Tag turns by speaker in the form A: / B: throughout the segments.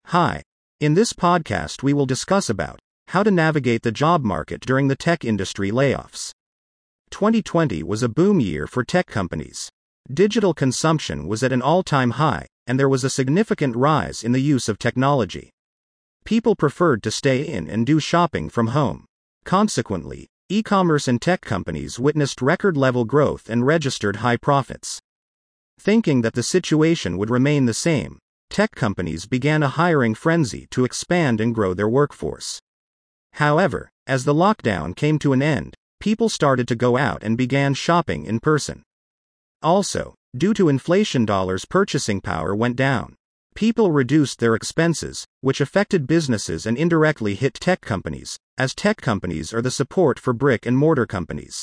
A: Hi. In this podcast we will discuss about how to navigate the job market during the tech industry layoffs. 2020 was a boom year for tech companies. Digital consumption was at an all-time high, and there was a significant rise in the use of technology. People preferred to stay in and do shopping from home. Consequently, e-commerce and tech companies witnessed record-level growth and registered high profits. Thinking that the situation would remain the same, tech companies began a hiring frenzy to expand and grow their workforce. However, as the lockdown came to an end, people started to go out and began shopping in person. Also, due to inflation, dollars' purchasing power went down. People reduced their expenses, which affected businesses and indirectly hit tech companies, as tech companies are the support for brick and mortar companies.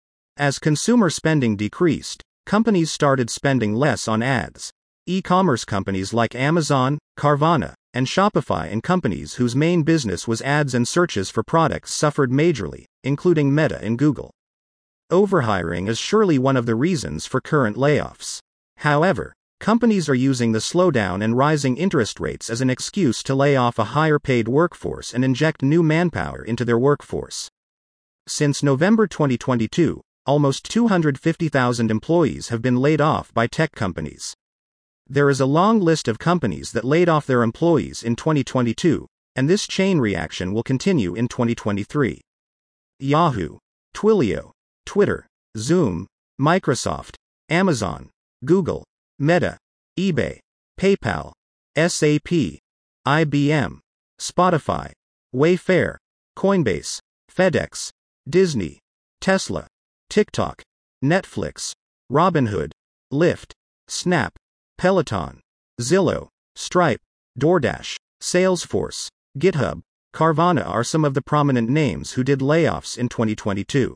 A: As consumer spending decreased, companies started spending less on ads. E-commerce companies like Amazon, Carvana, and Shopify and companies whose main business was ads and searches for products suffered majorly, including Meta and Google. Overhiring is surely one of the reasons for current layoffs. However, companies are using the slowdown and rising interest rates as an excuse to lay off a higher-paid workforce and inject new manpower into their workforce. Since November 2022, almost 250,000 employees have been laid off by tech companies. There is a long list of companies that laid off their employees in 2022, and this chain reaction will continue in 2023. Yahoo, Twilio, Twitter, Zoom, Microsoft, Amazon, Google, Meta, eBay, PayPal, SAP, IBM, Spotify, Wayfair, Coinbase, FedEx, Disney, Tesla, TikTok, Netflix, Robinhood, Lyft, Snap, Peloton, Zillow, Stripe, DoorDash, Salesforce, GitHub, Carvana are some of the prominent names who did layoffs in 2022.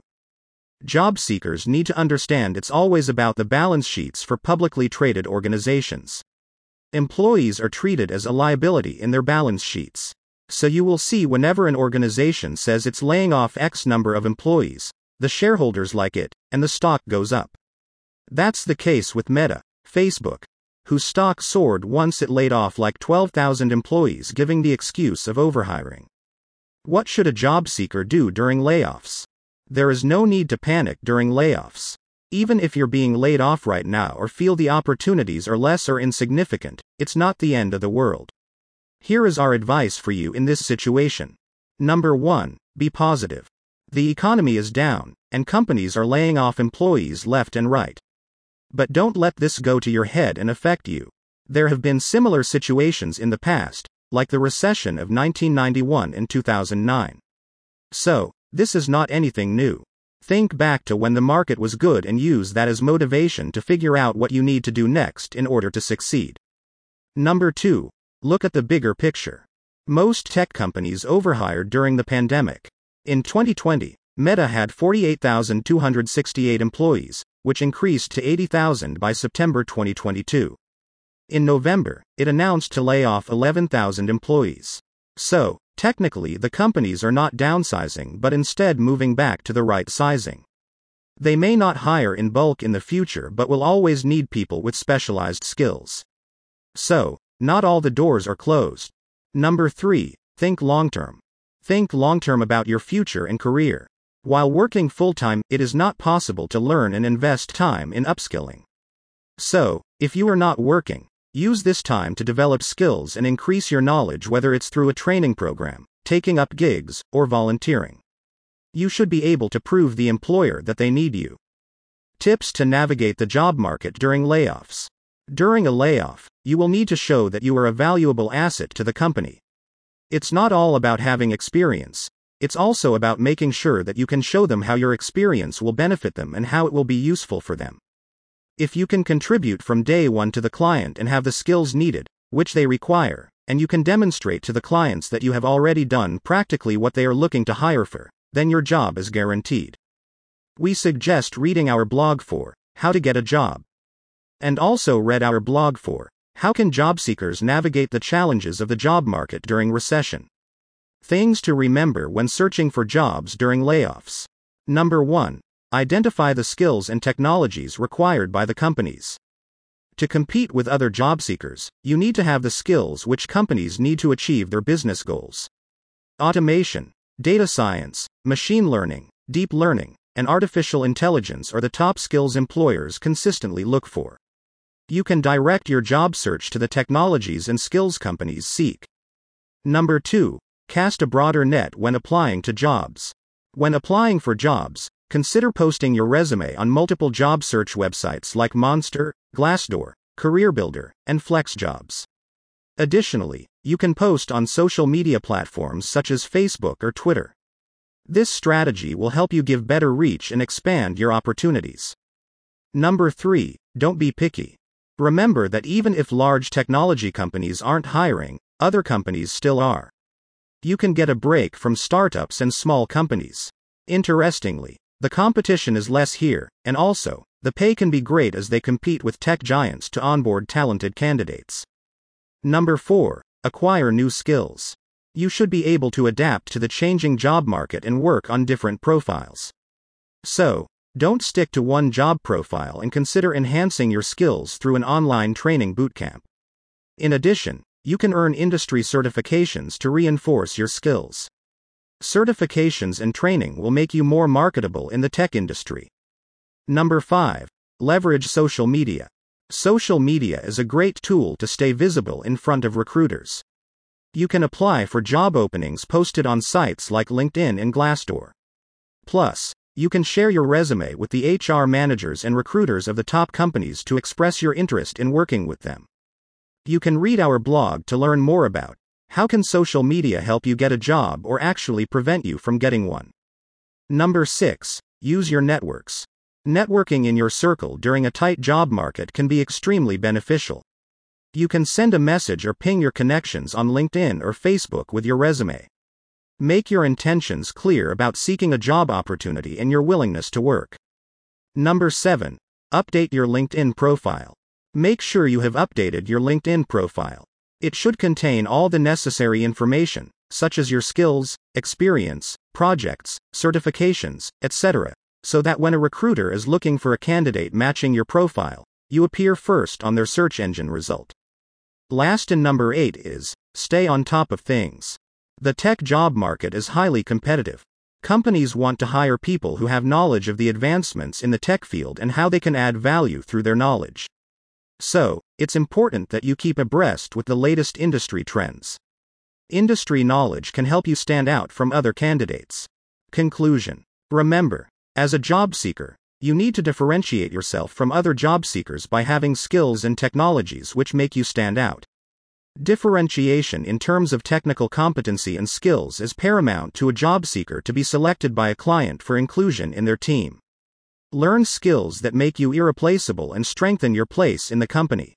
A: Job seekers need to understand it's always about the balance sheets for publicly traded organizations. Employees are treated as a liability in their balance sheets. So you will see whenever an organization says it's laying off X number of employees, the shareholders like it, and the stock goes up. That's the case with Meta, Facebook, whose stock soared once it laid off like 12,000 employees, giving the excuse of overhiring. What should a job seeker do during layoffs? There is no need to panic during layoffs. Even if you're being laid off right now or feel the opportunities are less or insignificant, it's not the end of the world. Here is our advice for you in this situation. Number 1, be positive. The economy is down, and companies are laying off employees left and right. But don't let this go to your head and affect you. There have been similar situations in the past, like the recession of 1991 and 2009. So, this is not anything new. Think back to when the market was good and use that as motivation to figure out what you need to do next in order to succeed. Number 2, look at the bigger picture. Most tech companies overhired during the pandemic. In 2020, Meta had 48,268 employees, which increased to 80,000 by September 2022. In November, it announced to lay off 11,000 employees. So, technically the companies are not downsizing but instead moving back to the right sizing. They may not hire in bulk in the future but will always need people with specialized skills. So, not all the doors are closed. Number 3, think long-term. Think long-term about your future and career. While working full-time, it is not possible to learn and invest time in upskilling. So, if you are not working, use this time to develop skills and increase your knowledge, whether it's through a training program, taking up gigs, or volunteering. You should be able to prove the employer that they need you. Tips to navigate the job market during layoffs. During a layoff, you will need to show that you are a valuable asset to the company. It's not all about having experience. It's also about making sure that you can show them how your experience will benefit them and how it will be useful for them. If you can contribute from day one to the client and have the skills needed, which they require, and you can demonstrate to the clients that you have already done practically what they are looking to hire for, then your job is guaranteed. We suggest reading our blog for How to Get a Job. And also read our blog for How Can Job Seekers Navigate the Challenges of the Job Market During Recession. Things to remember when searching for jobs during layoffs. Number 1. Identify the skills and technologies required by the companies. To compete with other job seekers, you need to have the skills which companies need to achieve their business goals. Automation, data science, machine learning, deep learning, and artificial intelligence are the top skills employers consistently look for. You can direct your job search to the technologies and skills companies seek. Number 2. Cast a broader net when applying to jobs. When applying for jobs, consider posting your resume on multiple job search websites like Monster, Glassdoor, CareerBuilder, and FlexJobs. Additionally, you can post on social media platforms such as Facebook or Twitter. This strategy will help you give better reach and expand your opportunities. Number 3. Don't be picky. Remember that even if large technology companies aren't hiring, other companies still are. You can get a break from startups and small companies. Interestingly, the competition is less here, and also, the pay can be great as they compete with tech giants to onboard talented candidates. Number 4. Acquire new skills. You should be able to adapt to the changing job market and work on different profiles. So, don't stick to one job profile and consider enhancing your skills through an online training bootcamp. In addition, you can earn industry certifications to reinforce your skills. Certifications and training will make you more marketable in the tech industry. Number 5. Leverage social media. Social media is a great tool to stay visible in front of recruiters. You can apply for job openings posted on sites like LinkedIn and Glassdoor. Plus, you can share your resume with the HR managers and recruiters of the top companies to express your interest in working with them. You can read our blog to learn more about how can social media help you get a job or actually prevent you from getting one. Number 6. Use your networks. Networking in your circle during a tight job market can be extremely beneficial. You can send a message or ping your connections on LinkedIn or Facebook with your resume. Make your intentions clear about seeking a job opportunity and your willingness to work. Number 7. Update your LinkedIn profile. Make sure you have updated your LinkedIn profile. It should contain all the necessary information, such as your skills, experience, projects, certifications, etc., so that when a recruiter is looking for a candidate matching your profile, you appear first on their search engine result. Last and number 8 is, stay on top of things. The tech job market is highly competitive. Companies want to hire people who have knowledge of the advancements in the tech field and how they can add value through their knowledge. So, it's important that you keep abreast with the latest industry trends. Industry knowledge can help you stand out from other candidates. Conclusion. Remember, as a job seeker, you need to differentiate yourself from other job seekers by having skills and technologies which make you stand out. Differentiation in terms of technical competency and skills is paramount to a job seeker to be selected by a client for inclusion in their team. Learn skills that make you irreplaceable and strengthen your place in the company.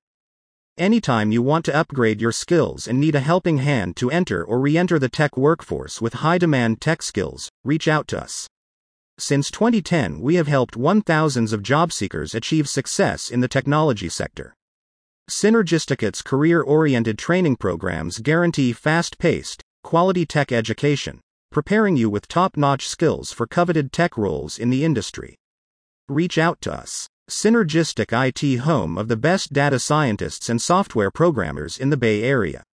A: Anytime you want to upgrade your skills and need a helping hand to enter or re-enter the tech workforce with high-demand tech skills, reach out to us. Since 2010, we have helped thousands of job seekers achieve success in the technology sector. Synergisticate's career-oriented training programs guarantee fast-paced, quality tech education, preparing you with top-notch skills for coveted tech roles in the industry. Reach out to us. Synergistic IT, home of the best data scientists and software programmers in the Bay Area.